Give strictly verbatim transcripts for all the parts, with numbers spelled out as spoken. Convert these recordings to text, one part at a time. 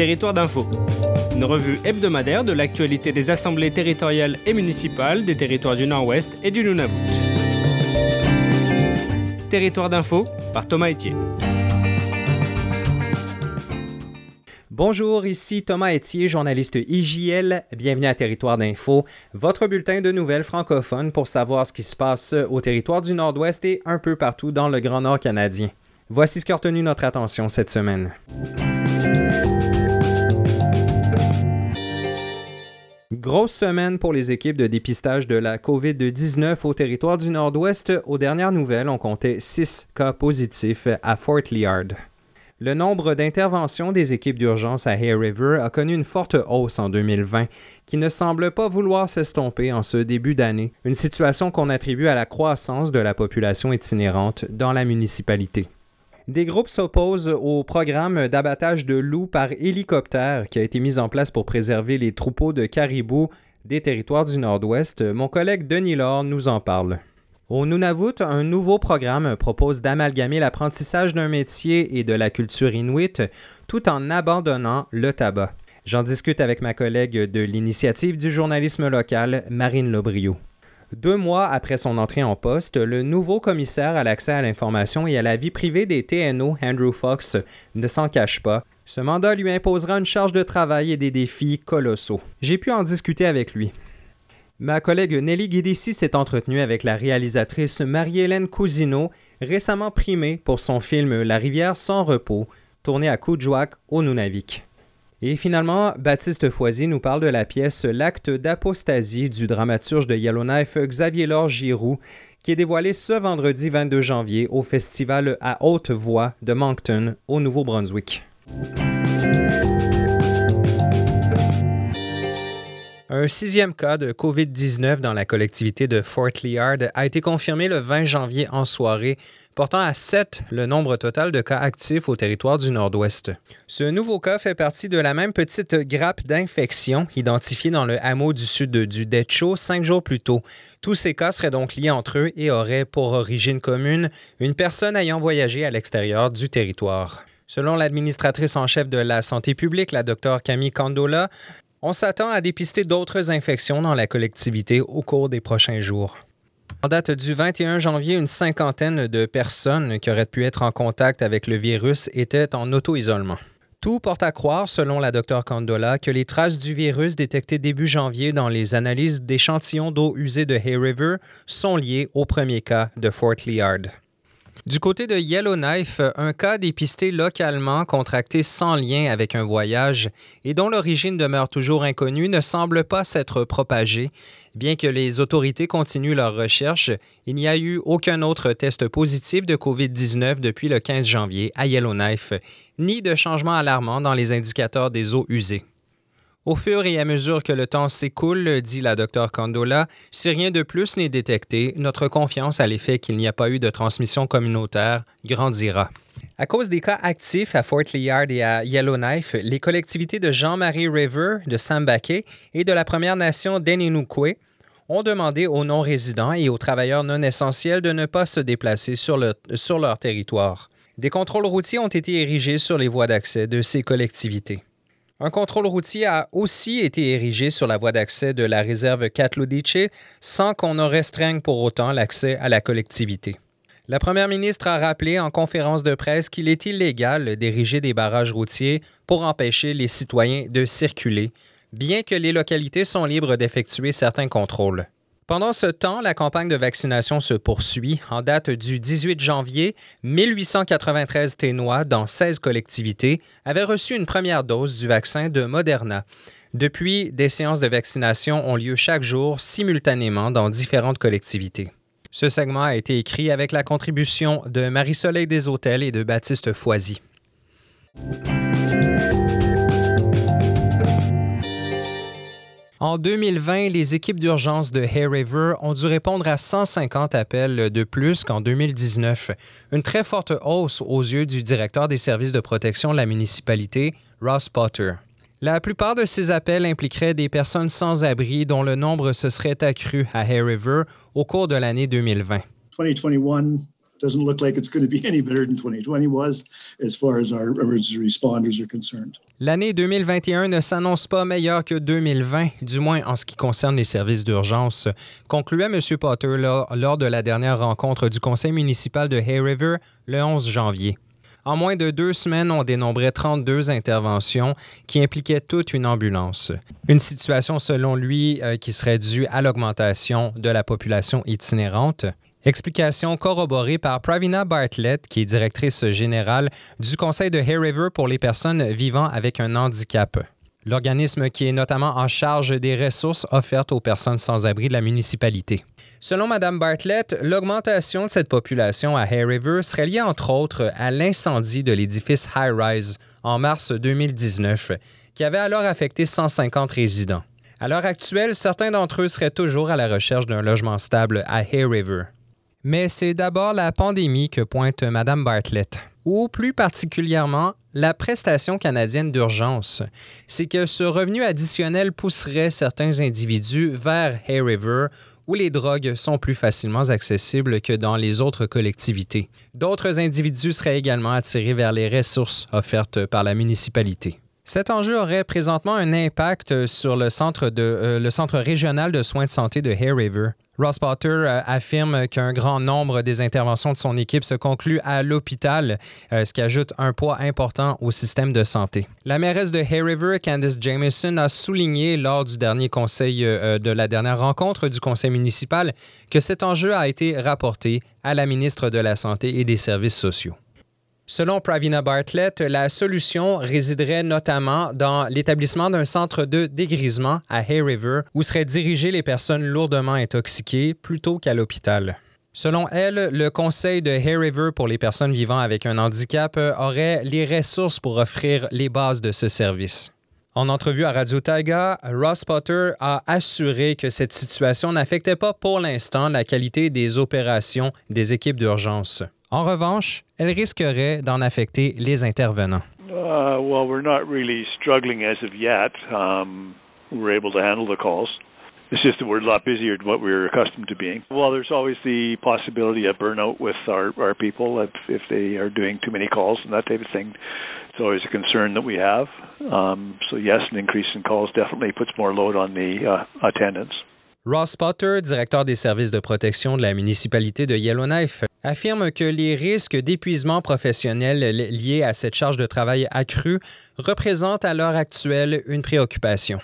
Territoire d'info, une revue hebdomadaire de l'actualité des assemblées territoriales et municipales des territoires du Nord-Ouest et du Nunavut. Territoire d'info par Thomas Etier. Bonjour, ici Thomas Etier, journaliste I J L. Bienvenue à Territoire d'info, votre bulletin de nouvelles francophones pour savoir ce qui se passe au territoire du Nord-Ouest et un peu partout dans le Grand Nord canadien. Voici ce qui a retenu notre attention cette semaine. Grosse semaine pour les équipes de dépistage de la covid dix-neuf au territoire du Nord-Ouest. Aux dernières nouvelles, on comptait six cas positifs à Fort Liard. Le nombre d'interventions des équipes d'urgence à Hay River a connu une forte hausse en deux mille vingt, qui ne semble pas vouloir s'estomper en ce début d'année, une situation qu'on attribue à la croissance de la population itinérante dans la municipalité. Des groupes s'opposent au programme d'abattage de loups par hélicoptère qui a été mis en place pour préserver les troupeaux de caribous des territoires du Nord-Ouest. Mon collègue Denis Laure nous en parle. Au Nunavut, un nouveau programme propose d'amalgamer l'apprentissage d'un métier et de la culture inuit tout en abandonnant le tabac. J'en discute avec ma collègue de l'Initiative du journalisme local, Marine Lobrio. Deux mois après son entrée en poste, le nouveau commissaire à l'accès à l'information et à la vie privée des T N O, Andrew Fox, ne s'en cache pas. Ce mandat lui imposera une charge de travail et des défis colossaux. J'ai pu en discuter avec lui. Ma collègue Nelly Guidici s'est entretenue avec la réalisatrice Marie-Hélène Cousineau, récemment primée pour son film La rivière sans repos, tourné à Coudjouac, au Nunavik. Et finalement, Baptiste Foisy nous parle de la pièce L'acte d'apostasie du dramaturge de Yellowknife Xavier-Laure Giroux, qui est dévoilée ce vendredi vingt-deux janvier au festival à haute voix de Moncton, au Nouveau-Brunswick. Un sixième cas de covid dix-neuf dans la collectivité de Fort Liard a été confirmé le vingt janvier en soirée, portant à sept le nombre total de cas actifs au territoire du Nord-Ouest. Ce nouveau cas fait partie de la même petite grappe d'infection identifiée dans le hameau du sud du Decho cinq jours plus tôt. Tous ces cas seraient donc liés entre eux et auraient pour origine commune une personne ayant voyagé à l'extérieur du territoire. Selon l'administratrice en chef de la santé publique, la Dr Camille Candola, on s'attend à dépister d'autres infections dans la collectivité au cours des prochains jours. En date du vingt et un janvier, une cinquantaine de personnes qui auraient pu être en contact avec le virus étaient en auto-isolement. Tout porte à croire, selon la Dr Candola, que les traces du virus détectées début janvier dans les analyses d'échantillons d'eau usée de Hay River sont liées au premier cas de Fort Liard. Du côté de Yellowknife, un cas dépisté localement, contracté sans lien avec un voyage et dont l'origine demeure toujours inconnue, ne semble pas s'être propagé. Bien que les autorités continuent leurs recherches, il n'y a eu aucun autre test positif de covid dix-neuf depuis le quinze janvier à Yellowknife, ni de changement alarmant dans les indicateurs des eaux usées. Au fur et à mesure que le temps s'écoule, dit la Dr Candola, si rien de plus n'est détecté, notre confiance à l'effet qu'il n'y a pas eu de transmission communautaire grandira. À cause des cas actifs à Fort Liard et à Yellowknife, les collectivités de Jean-Marie River, de Sambake et de la Première Nation d'Enenukwe ont demandé aux non-résidents et aux travailleurs non essentiels de ne pas se déplacer sur, le, sur leur territoire. Des contrôles routiers ont été érigés sur les voies d'accès de ces collectivités. Un contrôle routier a aussi été érigé sur la voie d'accès de la réserve Katludiche sans qu'on en restreigne pour autant l'accès à la collectivité. La première ministre a rappelé en conférence de presse qu'il est illégal d'ériger des barrages routiers pour empêcher les citoyens de circuler, bien que les localités sont libres d'effectuer certains contrôles. Pendant ce temps, la campagne de vaccination se poursuit. En date du dix-huit janvier, mille huit cent quatre-vingt-treize Ténois dans seize collectivités avaient reçu une première dose du vaccin de Moderna. Depuis, des séances de vaccination ont lieu chaque jour simultanément dans différentes collectivités. Ce segment a été écrit avec la contribution de Marie-Soleil Deshôtels et de Baptiste Foisy. En deux mille vingt, les équipes d'urgence de Hay River ont dû répondre à cent cinquante appels de plus qu'en deux mille dix-neuf, une très forte hausse aux yeux du directeur des services de protection de la municipalité, Ross Potter. La plupart de ces appels impliqueraient des personnes sans abri dont le nombre se serait accru à Hay River au cours de l'année deux mille vingt. twenty twenty-one doesn't look like it's going to be any better than twenty twenty was as far as our emergency responders are concerned. L'année deux mille vingt et un ne s'annonce pas meilleure que deux mille vingt, du moins en ce qui concerne les services d'urgence, concluait M. Potter lors, lors de la dernière rencontre du conseil municipal de Hay River le onze janvier. En moins de deux semaines, on dénombrait trente-deux interventions qui impliquaient toute une ambulance. Une situation, selon lui, euh, qui serait due à l'augmentation de la population itinérante. Explication corroborée par Pravina Bartlett, qui est directrice générale du Conseil de Hay River pour les personnes vivant avec un handicap. L'organisme qui est notamment en charge des ressources offertes aux personnes sans abri de la municipalité. Selon Mme Bartlett, l'augmentation de cette population à Hay River serait liée entre autres à l'incendie de l'édifice High Rise en mars deux mille dix-neuf, qui avait alors affecté cent cinquante résidents. À l'heure actuelle, certains d'entre eux seraient toujours à la recherche d'un logement stable à Hay River. Mais c'est d'abord la pandémie que pointe Mme Bartlett, ou plus particulièrement la prestation canadienne d'urgence. C'est que ce revenu additionnel pousserait certains individus vers Hay River, où les drogues sont plus facilement accessibles que dans les autres collectivités. D'autres individus seraient également attirés vers les ressources offertes par la municipalité. Cet enjeu aurait présentement un impact sur le centre, de, euh, le centre régional de soins de santé de Hay River. Ross Potter euh, affirme qu'un grand nombre des interventions de son équipe se concluent à l'hôpital, euh, ce qui ajoute un poids important au système de santé. La mairesse de Hay River, Candice Jamieson, a souligné lors du dernier conseil euh, de la dernière rencontre du conseil municipal que cet enjeu a été rapporté à la ministre de la Santé et des Services sociaux. Selon Pravina Bartlett, la solution résiderait notamment dans l'établissement d'un centre de dégrisement à Hay River où seraient dirigées les personnes lourdement intoxiquées plutôt qu'à l'hôpital. Selon elle, le Conseil de Hay River pour les personnes vivant avec un handicap aurait les ressources pour offrir les bases de ce service. En entrevue à Radio Taiga, Ross Potter a assuré que cette situation n'affectait pas pour l'instant la qualité des opérations des équipes d'urgence. En revanche, elle risquerait d'en affecter les intervenants. Uh, well, we're not really struggling as of yet. Um, we're able to handle the calls. It's just that we're a lot busier than what we're accustomed to being. Well, there's always the possibility of burnout with our, our people if, if they are doing too many calls and that type of thing. It's always a concern that we have. Um, so yes, an increase in calls definitely puts more load on the uh, attendants. Ross Potter, directeur des services de protection de la municipalité de Yellowknife, affirme que les risques d'épuisement professionnel liés à cette charge de travail accrue représentent à l'heure actuelle une préoccupation.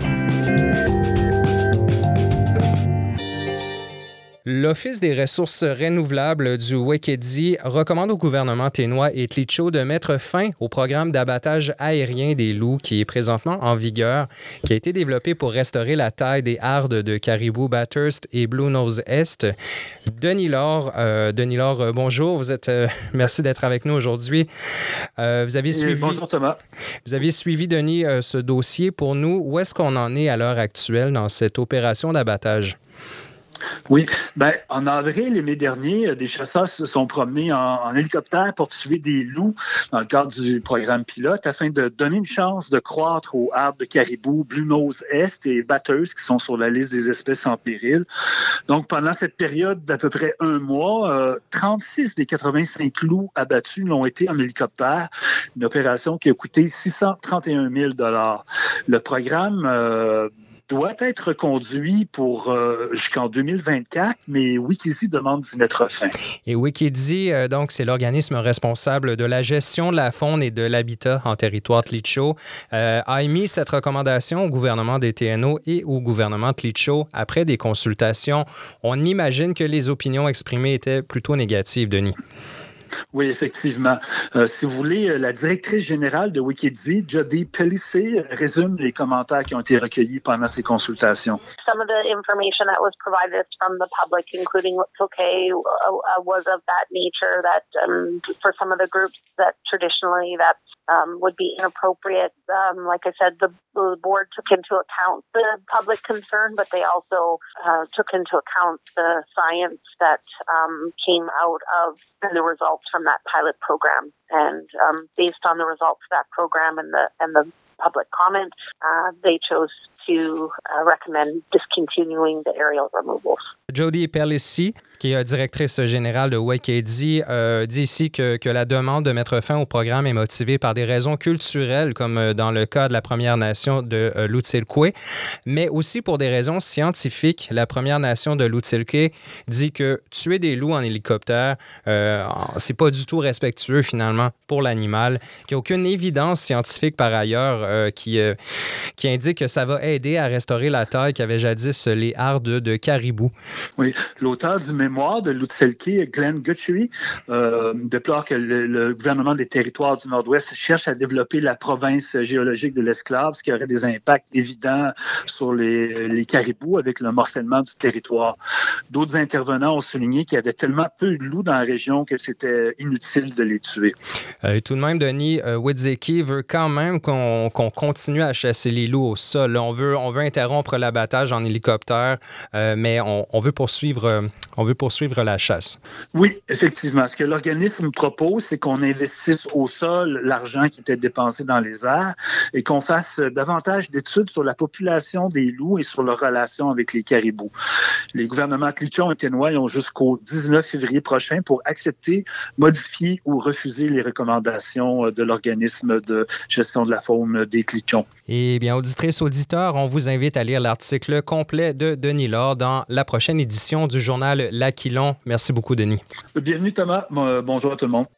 L'Office des ressources renouvelables du Wekedi recommande au gouvernement ténois et Tlicho de mettre fin au programme d'abattage aérien des loups qui est présentement en vigueur, qui a été développé pour restaurer la taille des hardes de caribou Bathurst et Blue Nose Est. Denis Laure, euh, Denis Laure, bonjour. Vous êtes, euh, merci d'être avec nous aujourd'hui. Euh, vous avez suivi, bonjour Thomas. Vous avez suivi, Denis, euh, ce dossier pour nous. Où est-ce qu'on en est à l'heure actuelle dans cette opération d'abattage? Oui, ben, en avril et mai dernier, des chasseurs se sont promenés en, en hélicoptère pour tuer des loups dans le cadre du programme pilote afin de donner une chance de croître aux arbres de caribou Blue Nose Est et Bathurst qui sont sur la liste des espèces en péril. Donc, pendant cette période d'à peu près un mois, euh, trente-six des quatre-vingt-cinq loups abattus l'ont été en hélicoptère, une opération qui a coûté six cent trente et un mille dollars. Le programme euh, doit être reconduit pour euh, jusqu'en deux mille vingt-quatre, mais Wekedi demande d'y mettre fin. Et Wekedi, euh, donc, c'est l'organisme responsable de la gestion de la faune et de l'habitat en territoire Tlicho, euh, a émis cette recommandation au gouvernement des T N O et au gouvernement Tlicho après des consultations. On imagine que les opinions exprimées étaient plutôt négatives, Denis. Oui, effectivement. Euh, si vous voulez, la directrice générale de Wekedi, Jody Pellicet, résume les commentaires qui ont été recueillis pendant ces consultations. Some of the information that was provided from the public, including Wet'suwet'en, uh, was of that nature that um, for some of the groups that traditionally that um, would be inappropriate. Um, like I said, the, the board took into account the public concern, but they also uh, took into account the science that um, came out of the results from that pilot program. And um, based on the results of that program and the and the public comment, uh, they chose to uh, recommend discontinuing the aerial removals. Jody Perlissi, qui est directrice générale de Wakedi, euh, dit ici que, que la demande de mettre fin au programme est motivée par des raisons culturelles, comme dans le cas de la Première Nation de euh, Lutsilkwe, mais aussi pour des raisons scientifiques. La Première Nation de Lutsilkwe dit que tuer des loups en hélicoptère, euh, c'est pas du tout respectueux finalement pour l'animal, qu'il n'y a aucune évidence scientifique par ailleurs euh, qui, euh, qui indique que ça va aider à restaurer la taille qu'avaient jadis les hardes de caribou. Oui, l'auteur du mémoire de Lutsilkwe, Glenn Guthrie, euh, déplore que le, le gouvernement des territoires du Nord-Ouest cherche à développer la province géologique de l'esclave, ce qui aurait des impacts évidents sur les, les caribous avec le morcellement du territoire. D'autres intervenants ont souligné qu'il y avait tellement peu de loups dans la région que c'était inutile de les tuer. Euh, tout de même, Denis, euh, Wedzeki veut quand même qu'on, qu'on continue à chasser les loups au sol. On veut, on veut interrompre l'abattage en hélicoptère, euh, mais on, on veut poursuivre, euh, on veut poursuivre la chasse. Oui, effectivement. Ce que l'organisme propose, c'est qu'on investisse au sol l'argent qui était dépensé dans les airs et qu'on fasse davantage d'études sur la population des loups et sur leur relation avec les caribous. Les gouvernements Clichon et Ténois ont jusqu'au dix-neuf février prochain pour accepter, modifier ou refuser les recommandations de l'organisme de gestion de la faune des Clichons. Eh bien, auditrices, auditeurs, on vous invite à lire l'article complet de Denis Laure dans la prochaine édition du journal L'Aquilon. Merci beaucoup, Denis. Bienvenue, Thomas. Bonjour à tout le monde.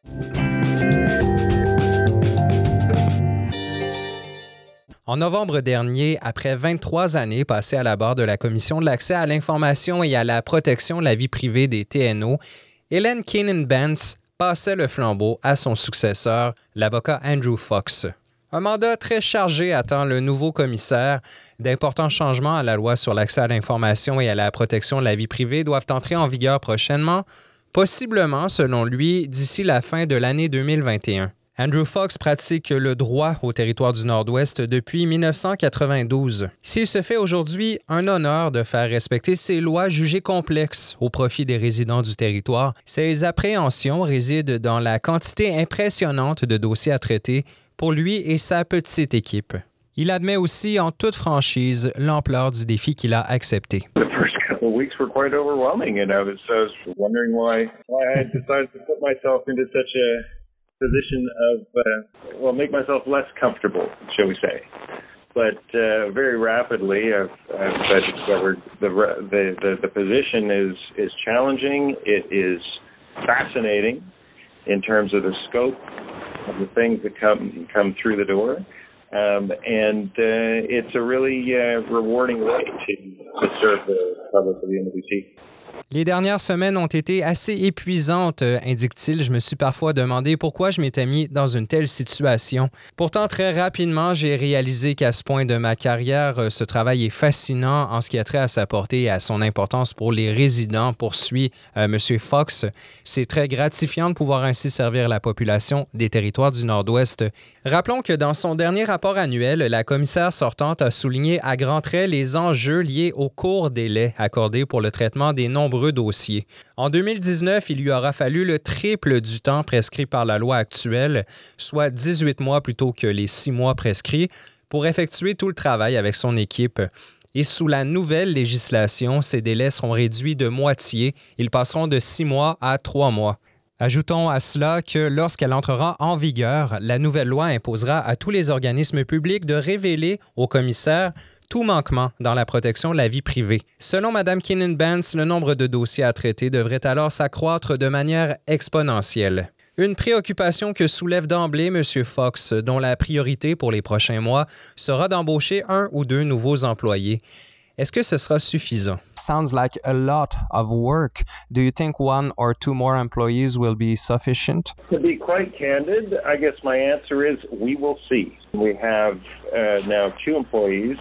En novembre dernier, après vingt-trois années passées à la barre de la Commission de l'accès à l'information et à la protection de la vie privée des T N O, Hélène Keenan-Bence passait le flambeau à son successeur, l'avocat Andrew Fox. Un mandat très chargé attend le nouveau commissaire. D'importants changements à la loi sur l'accès à l'information et à la protection de la vie privée doivent entrer en vigueur prochainement, possiblement, selon lui, d'ici la fin de l'année deux mille vingt et un. Andrew Fox pratique le droit au territoire du Nord-Ouest depuis dix-neuf cent quatre-vingt-douze. S'il se fait aujourd'hui un honneur de faire respecter ces lois jugées complexes au profit des résidents du territoire, ses appréhensions résident dans la quantité impressionnante de dossiers à traiter pour lui et sa petite équipe. Il admet aussi en toute franchise l'ampleur du défi qu'il a accepté. The first couple of weeks were quite overwhelming, and I was, I was wondering why, why I had decided to put myself into such a position of, uh, well, make myself less comfortable, shall we say. But uh, very rapidly, I've, I've discovered the, the the the position is is challenging. It is fascinating in terms of the scope of the things that come come through the door, um, and uh, it's a really uh, rewarding way to, to serve the public of the N W C. Les dernières semaines ont été assez épuisantes, indique-t-il. Je me suis parfois demandé pourquoi je m'étais mis dans une telle situation. Pourtant, très rapidement, j'ai réalisé qu'à ce point de ma carrière, ce travail est fascinant en ce qui a trait à sa portée et à son importance pour les résidents, poursuit euh, M. Fox. C'est très gratifiant de pouvoir ainsi servir la population des territoires du Nord-Ouest. Rappelons que dans son dernier rapport annuel, la commissaire sortante a souligné à grands traits les enjeux liés au court délai accordé pour le traitement des nombreux dossiers. En deux mille dix-neuf, il lui aura fallu le triple du temps prescrit par la loi actuelle, soit dix-huit mois plutôt que les six mois prescrits, pour effectuer tout le travail avec son équipe. Et sous la nouvelle législation, ces délais seront réduits de moitié. Ils passeront de six mois à trois mois. Ajoutons à cela que lorsqu'elle entrera en vigueur, la nouvelle loi imposera à tous les organismes publics de révéler au commissaire tout manquement dans la protection de la vie privée. Selon Mme Keenan-Bence, le nombre de dossiers à traiter devrait alors s'accroître de manière exponentielle. Une préoccupation que soulève d'emblée M. Fox, dont la priorité pour les prochains mois sera d'embaucher un ou deux nouveaux employés. Est-ce que ce sera suffisant? Sounds like a lot of work. Do you think one or two more employees will be sufficient? To be quite candid, I guess my answer is we will see. We have uh, now two employees,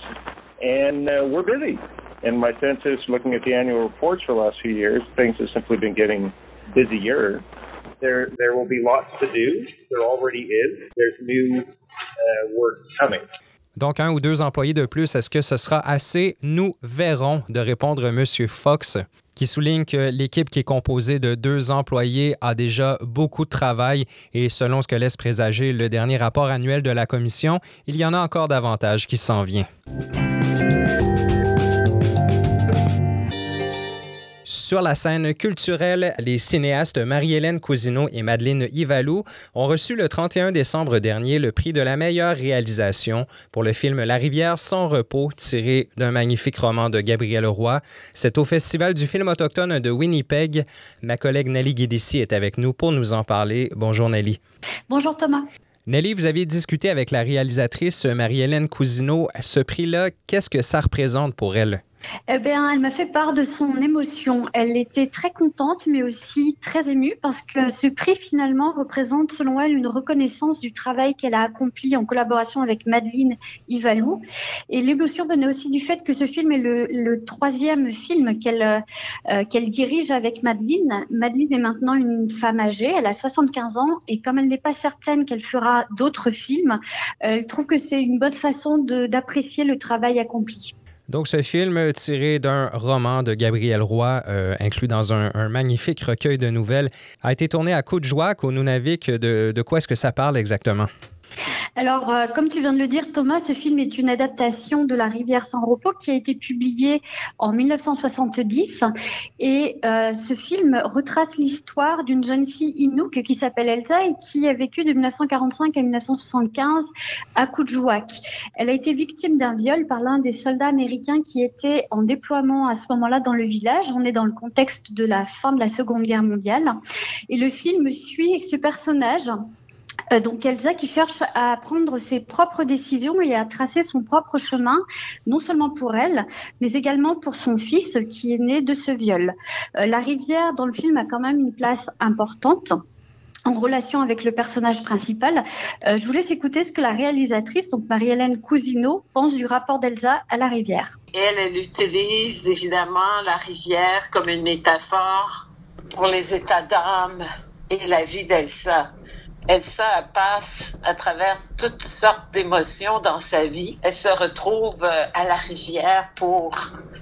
and uh, we're busy. And my sense is, looking at the annual reports for the last few years, things have simply been getting busier. There, there will be lots to do. There already is. There's new uh, work coming. Donc, un ou deux employés de plus, est-ce que ce sera assez? Nous verrons, de répondre M. Fox. qui souligne que l'équipe qui est composée de deux employés a déjà beaucoup de travail et selon ce que laisse présager le dernier rapport annuel de la commission, il y en a encore davantage qui s'en vient. Sur la scène culturelle, les cinéastes Marie-Hélène Cousineau et Madeleine Yvalou ont reçu le trente et un décembre dernier le prix de la meilleure réalisation pour le film La rivière sans repos, tiré d'un magnifique roman de Gabriel Roy. C'est au Festival du film autochtone de Winnipeg. Ma collègue Nelly Guédissi est avec nous pour nous en parler. Bonjour Nelly. Bonjour Thomas. Nelly, vous aviez discuté avec la réalisatrice Marie-Hélène Cousineau. Ce prix-là, qu'est-ce que ça représente pour elle? Eh bien, elle m'a fait part de son émotion. Elle était très contente, mais aussi très émue parce que ce prix, finalement, représente, selon elle, une reconnaissance du travail qu'elle a accompli en collaboration avec Madeleine Yvalou. Et l'émotion venait aussi du fait que ce film est le, le troisième film qu'elle, euh, qu'elle dirige avec Madeleine. Madeleine est maintenant une femme âgée, elle a soixante-quinze ans, et comme elle n'est pas certaine qu'elle fera d'autres films, elle trouve que c'est une bonne façon de, d'apprécier le travail accompli. Donc, ce film tiré d'un roman de Gabriel Roy, euh, inclus dans un, un magnifique recueil de nouvelles, a été tourné à Coudjouac, au Nunavik. De, de quoi est-ce que ça parle exactement? Alors, euh, comme tu viens de le dire, Thomas, ce film est une adaptation de La rivière sans repos qui a été publié en dix-neuf cent soixante-dix. Et euh, ce film retrace l'histoire d'une jeune fille Inuk qui s'appelle Elsa et qui a vécu de dix-neuf cent quarante-cinq à dix-neuf cent soixante-quinze à Coudjouac. Elle a été victime d'un viol par l'un des soldats américains qui était en déploiement à ce moment-là dans le village. On est dans le contexte de la fin de la Seconde Guerre mondiale. Et le film suit ce personnage, Euh, donc Elsa, qui cherche à prendre ses propres décisions et à tracer son propre chemin, non seulement pour elle, mais également pour son fils qui est né de ce viol. Euh, la rivière dans le film a quand même une place importante en relation avec le personnage principal. Euh, je vous laisse écouter ce que la réalisatrice, donc Marie-Hélène Cousineau, pense du rapport d'Elsa à la rivière. Elle, elle utilise évidemment la rivière comme une métaphore pour les états d'âme et la vie d'Elsa. Elsa elle passe à travers toutes sortes d'émotions dans sa vie. Elle se retrouve à la rivière pour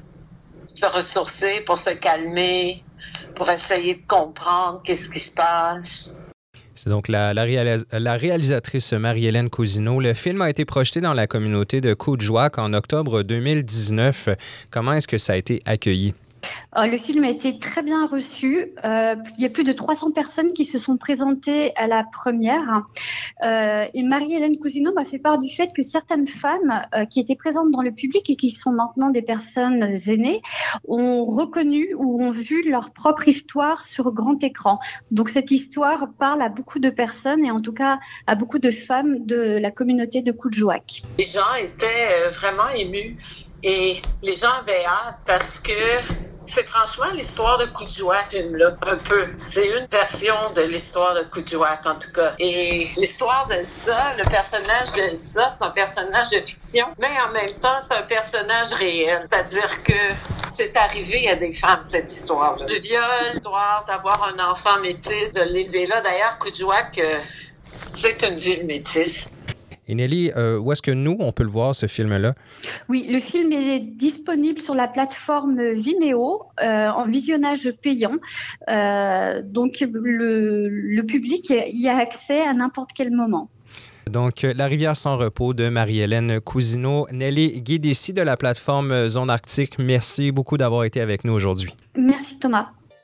se ressourcer, pour se calmer, pour essayer de comprendre qu'est-ce qui se passe. C'est donc la, la, réalis- la réalisatrice Marie-Hélène Cousineau. Le film a été projeté dans la communauté de Coudjouac en octobre deux mille dix-neuf. Comment est-ce que ça a été accueilli? Euh, le film a été très bien reçu. Euh, il y a plus de trois cents personnes qui se sont présentées à la première. Euh, et Marie-Hélène Cousineau m'a fait part du fait que certaines femmes euh, qui étaient présentes dans le public et qui sont maintenant des personnes aînées ont reconnu ou ont vu leur propre histoire sur grand écran. Donc cette histoire parle à beaucoup de personnes et en tout cas à beaucoup de femmes de la communauté de Coudjouac. Les gens étaient vraiment émus et les gens avaient hâte parce que c'est franchement l'histoire de Coudjouac, film-là, un peu. C'est une version de l'histoire de Coudjouac, en tout cas. Et l'histoire d'Elsa, le personnage d'Elsa, c'est un personnage de fiction, mais en même temps, c'est un personnage réel. C'est-à-dire que c'est arrivé à des femmes, cette histoire-là. Du viol, l'histoire d'avoir un enfant métis, de l'élever là. D'ailleurs, Coudjouac, euh, c'est une ville métisse. Et Nelly, euh, où est-ce que nous, on peut le voir, ce film-là? Oui, le film est disponible sur la plateforme Vimeo euh, en visionnage payant. Euh, donc, le, le public y a accès à n'importe quel moment. Donc, La rivière sans repos de Marie-Hélène Cousineau. Nelly Guédissi de la plateforme Zone Arctique, merci beaucoup d'avoir été avec nous aujourd'hui. Merci Thomas.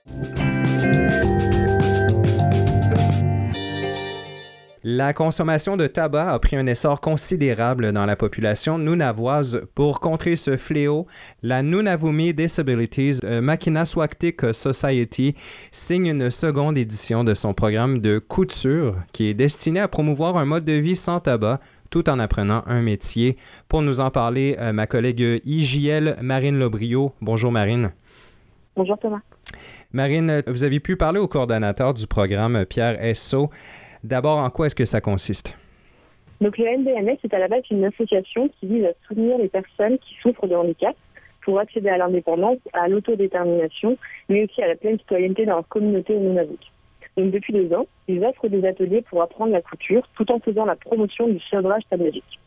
La consommation de tabac a pris un essor considérable dans la population nunavoise. Pour contrer ce fléau, la Nunavumi Disabilities Makinaswaktik Society signe une seconde édition de son programme de couture qui est destiné à promouvoir un mode de vie sans tabac tout en apprenant un métier. Pour nous en parler, ma collègue I J L Marine Lobrio. Bonjour Marine. Bonjour Thomas. Marine, vous avez pu parler au coordonnateur du programme, Pierre Esso. D'abord, en quoi est-ce que ça consiste? Donc, le N D M S est à la base une association qui vise à soutenir les personnes qui souffrent de handicap pour accéder à l'indépendance, à l'autodétermination, mais aussi à la pleine citoyenneté dans leur communauté au Nunavik. Donc, depuis deux ans, ils offrent des ateliers pour apprendre la couture tout en faisant la promotion du sevrage tabagique.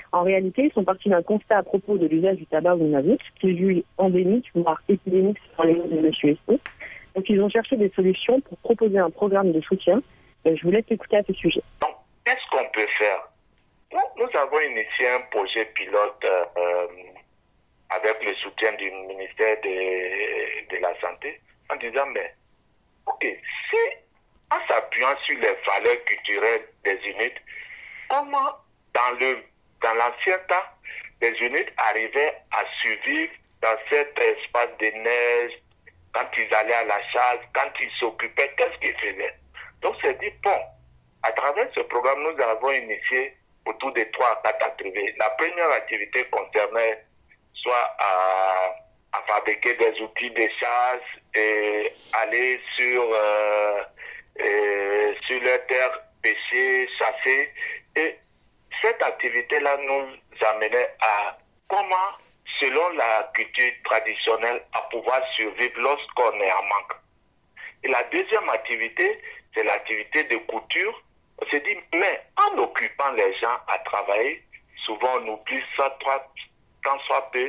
En réalité, ils sont partis d'un constat à propos de l'usage du tabac au Nunavut, qu'ils jugent endémique, voire épidémique sur les mots de M. Esso. Donc, ils ont cherché des solutions pour proposer un programme de soutien. Je vous laisse écouter à ce sujet. Donc, qu'est-ce qu'on peut faire? Nous, nous avons initié un projet pilote euh, avec le soutien du ministère de, de la Santé en disant, mais, ok, si en s'appuyant sur les valeurs culturelles des U N I T, comment dans le dans l'ancien temps, les U N I T arrivaient à survivre dans cet espace de neige, quand ils allaient à la chasse, quand ils s'occupaient, qu'est-ce qu'ils faisaient? Donc, c'est dit, bon, à travers ce programme, nous avons initié autour de trois à quatre activités. La première activité concernait soit à, à fabriquer des outils de chasse et aller sur, euh, et sur leur terre, pêcher, chasser. Et cette activité-là nous amenait à comment, selon la culture traditionnelle, à pouvoir survivre lorsqu'on est en manque. Et la deuxième activité, c'est l'activité de couture. On s'est dit, mais en occupant les gens à travailler, souvent on oublie ça tant soit peu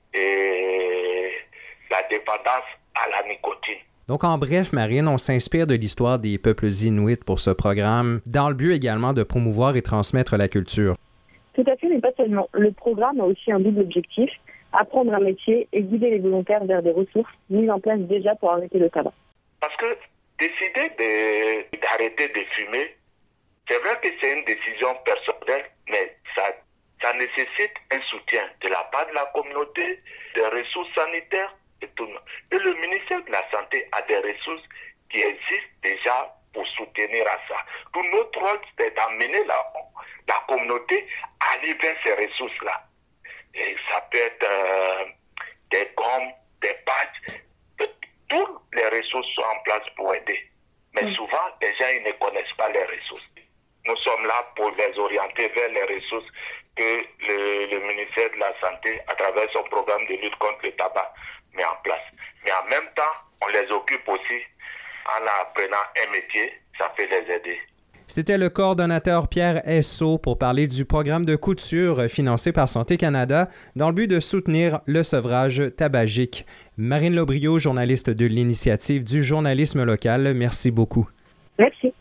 et la dépendance à la nicotine. Donc, en bref, Marine, on s'inspire de l'histoire des peuples inuits pour ce programme, dans le but également de promouvoir et transmettre la culture. Tout à fait, mais pas seulement. Le programme a aussi un double objectif, apprendre un métier et guider les volontaires vers des ressources mises en place déjà pour arrêter le tabac. Parce que décider de, d'arrêter de fumer, c'est vrai que c'est une décision personnelle, mais ça, ça nécessite un soutien de la part de la communauté, des ressources sanitaires et tout. Et le ministère de la Santé a des ressources qui existent déjà pour soutenir à ça. Tout notre rôle, c'est d'amener la, la communauté à aller vers ces ressources-là. Et ça peut être euh, des gommes, des patchs. Toutes les ressources sont en place pour aider. Mais mmh. souvent, les gens ils ne connaissent pas les ressources. Nous sommes là pour les orienter vers les ressources que le, le ministère de la Santé, à travers son programme de lutte contre le tabac, met en place. Mais en même temps, on les occupe aussi en apprenant un métier, ça peut les aider. C'était le coordonnateur Pierre Esso pour parler du programme de couture financé par Santé Canada dans le but de soutenir le sevrage tabagique. Marine Lobrio, journaliste de l'initiative du journalisme local, merci beaucoup. Merci.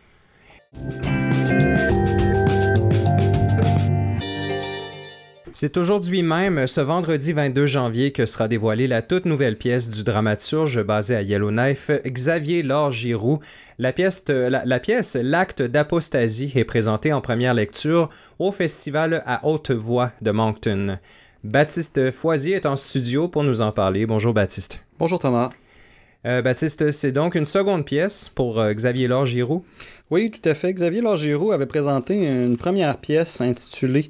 C'est aujourd'hui même, ce vendredi vingt-deux janvier, que sera dévoilée la toute nouvelle pièce du dramaturge basé à Yellowknife, Xavier Laure Giroux. La pièce, la, la pièce L'Acte d'apostasie est présentée en première lecture au festival à haute voix de Moncton. Baptiste Foisier est en studio pour nous en parler. Bonjour Baptiste. Bonjour Thomas. Euh, Baptiste, c'est donc une seconde pièce pour euh, Xavier Laure Giroux? Oui, tout à fait. Xavier Laure Giroux avait présenté une première pièce intitulée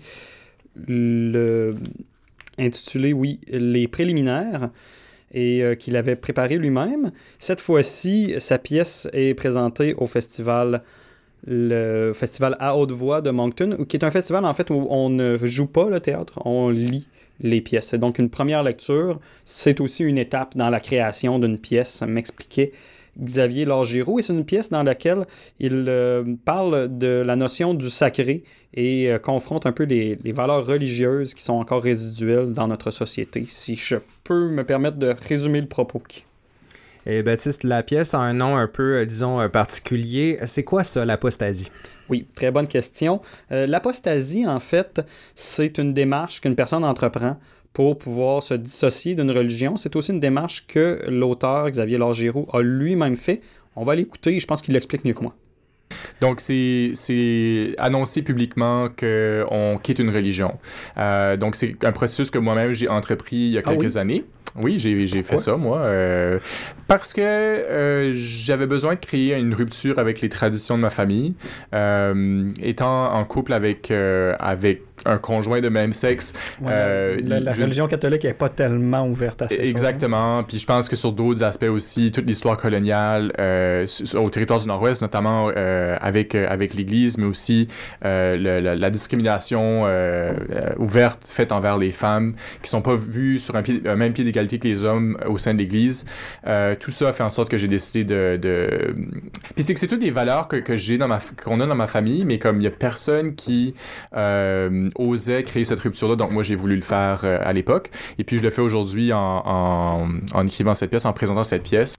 Le... intitulé, oui, Les préliminaires, et euh, qu'il avait préparé lui-même. Cette fois-ci, sa pièce est présentée au festival, le festival à haute voix de Moncton, qui est un festival, en fait, où on ne joue pas le théâtre, on lit les pièces. C'est donc une première lecture. C'est aussi une étape dans la création d'une pièce, m'expliquait Xavier Laure Giroux, et c'est une pièce dans laquelle il euh, parle de la notion du sacré et euh, confronte un peu les, les valeurs religieuses qui sont encore résiduelles dans notre société, si je peux me permettre de résumer le propos. Et Baptiste, la pièce a un nom un peu, euh, disons, euh, particulier. C'est quoi ça, l'apostasie? Oui, très bonne question. Euh, l'apostasie, en fait, c'est une démarche qu'une personne entreprend pour pouvoir se dissocier d'une religion. C'est aussi une démarche que l'auteur Xavier Laure Giroux a lui-même fait. On va l'écouter et je pense qu'il l'explique mieux que moi. Donc, c'est, c'est annoncer publiquement qu'on quitte une religion. Euh, donc, c'est un processus que moi-même, j'ai entrepris il y a quelques ah oui? années. Oui, j'ai, j'ai fait ça, moi, euh, parce que euh, j'avais besoin de créer une rupture avec les traditions de ma famille. Euh, étant en couple avec, euh, avec un conjoint de même sexe. Ouais, euh, la la je... religion catholique n'est pas tellement ouverte à ces choses. Exactement. Puis je pense que sur d'autres aspects aussi, toute l'histoire coloniale euh, au territoire du Nord-Ouest, notamment euh, avec, euh, avec l'Église, mais aussi euh, le, la, la discrimination euh, euh, ouverte faite envers les femmes qui ne sont pas vues sur un, pied, un même pied d'égalité que les hommes au sein de l'Église. Euh, tout ça a fait en sorte que j'ai décidé de... de... Puis c'est que c'est toutes des valeurs que, que j'ai dans ma, qu'on a dans ma famille, mais comme il n'y a personne qui... Euh, osait créer cette rupture-là, donc moi j'ai voulu le faire euh, à l'époque. Et puis je le fais aujourd'hui en, en, en écrivant cette pièce, en présentant cette pièce.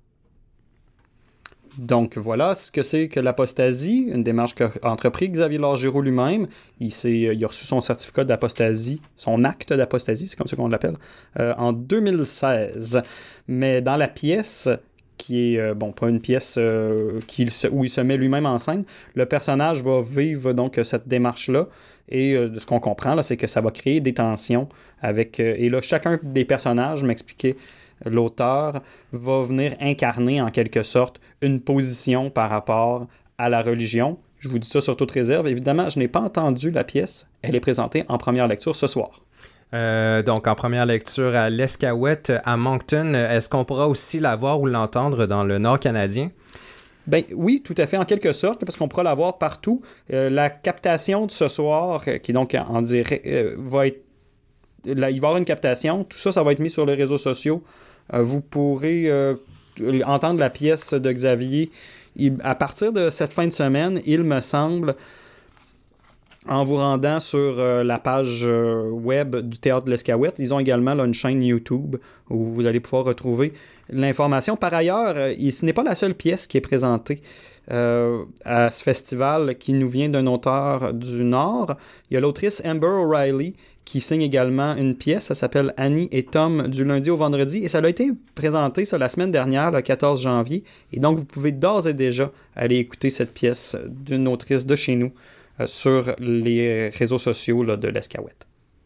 Donc voilà ce que c'est que l'apostasie, une démarche qu'a entrepris Xavier Lagiroux lui-même. Il, il a reçu son certificat d'apostasie, son acte d'apostasie, c'est comme ça qu'on l'appelle, euh, en deux mille seize. Mais dans la pièce, qui est, euh, bon, pas une pièce euh, qui, où il se met lui-même en scène, le personnage va vivre donc cette démarche-là. Et euh, de ce qu'on comprend, là, c'est que ça va créer des tensions avec... Euh, et là, chacun des personnages, m'expliquait l'auteur, va venir incarner en quelque sorte une position par rapport à la religion. Je vous dis ça sur toute réserve. Évidemment, je n'ai pas entendu la pièce. Elle est présentée en première lecture ce soir. Euh, donc, en première lecture à l'Escouette, à Moncton. Est-ce qu'on pourra aussi la voir ou l'entendre dans le Nord canadien? Ben oui, tout à fait, en quelque sorte, parce qu'on pourra la voir partout. Euh, la captation de ce soir, qui donc en dirait, euh, va être... Là, il va y avoir une captation. Tout ça, ça va être mis sur les réseaux sociaux. Euh, vous pourrez euh, entendre la pièce de Xavier. Il, à partir de cette fin de semaine, il me semble, en vous rendant sur euh, la page euh, web du Théâtre de l'Escouette, ils ont également là, une chaîne YouTube où vous allez pouvoir retrouver l'information. Par ailleurs, euh, il, ce n'est pas la seule pièce qui est présentée euh, à ce festival qui nous vient d'un auteur du Nord. Il y a l'autrice Amber O'Reilly qui signe également une pièce. Ça s'appelle Annie et Tom du lundi au vendredi. Et ça a été présenté ça, la semaine dernière, le quatorze janvier. Et donc, vous pouvez d'ores et déjà aller écouter cette pièce d'une autrice de chez nous euh, sur les réseaux sociaux là, de l'Escouette.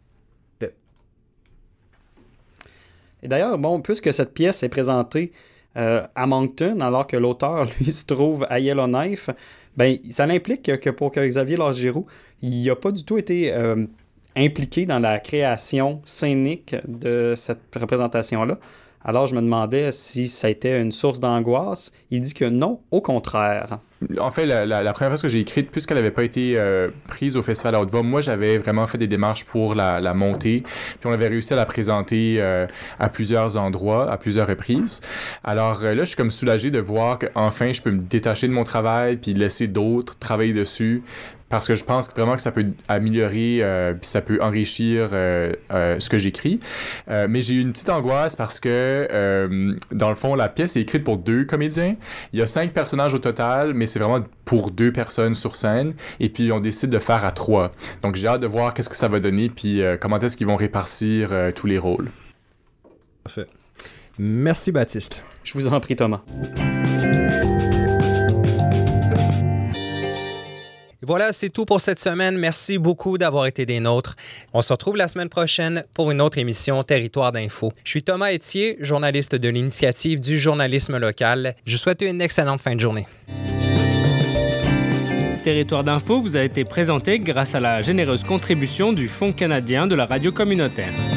Et d'ailleurs, bon, puisque cette pièce est présentée euh, à Moncton, alors que l'auteur, lui, se trouve à Yellowknife, ben, ça implique que pour que Xavier Lagiroux, il n'a pas du tout été... Euh, impliqué dans la création scénique de cette représentation-là. Alors, je me demandais si ça a été une source d'angoisse. Il dit que non, au contraire. En fait, la, la, la première pièce que j'ai écrite, puisqu'elle n'avait pas été euh, prise au Festival à Haute-Voix, moi, j'avais vraiment fait des démarches pour la, la monter. Puis on avait réussi à la présenter euh, à plusieurs endroits, à plusieurs reprises. Alors euh, là, je suis comme soulagé de voir qu'enfin, je peux me détacher de mon travail puis laisser d'autres travailler dessus. Parce que je pense vraiment que ça peut améliorer, euh, puis ça peut enrichir euh, euh, ce que j'écris. Euh, mais j'ai eu une petite angoisse parce que, euh, dans le fond, la pièce est écrite pour deux comédiens. Il y a cinq personnages au total, mais c'est vraiment pour deux personnes sur scène. Et puis, on décide de faire à trois. Donc, j'ai hâte de voir qu'est-ce que ça va donner, puis euh, comment est-ce qu'ils vont répartir euh, tous les rôles. Parfait. Merci, Baptiste. Je vous en prie, Thomas. Voilà, c'est tout pour cette semaine. Merci beaucoup d'avoir été des nôtres. On se retrouve la semaine prochaine pour une autre émission Territoire d'info. Je suis Thomas Etier, journaliste de l'initiative du journalisme local. Je vous souhaite une excellente fin de journée. Territoire d'info vous a été présenté grâce à la généreuse contribution du Fonds canadien de la radio communautaire.